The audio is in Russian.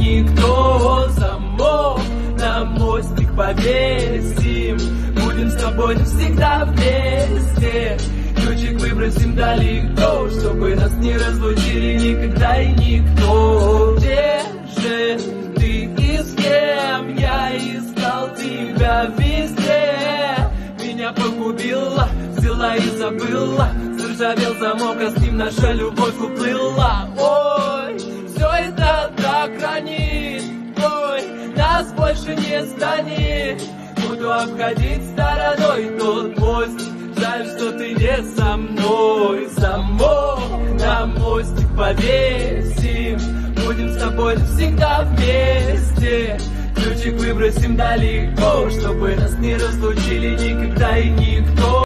никто. Замок на мостик повесим, будем с тобой навсегда вместе. Ключик выбросим далеко, чтобы нас не разлучили никогда и никто. Где же ты и с кем я искал тебя везде? Меня погубила, взяла и забыла, заржавел замок, а с ним наша любовь уплыла. Ой, все это так ранит, ой, нас больше не станет. Буду обходить стороной тот мост, жаль, что ты не со мной. Замок на мостик повесим, будем с тобой всегда вместе. Ключик выбросим далеко, чтобы нас не разлучили никогда и никто.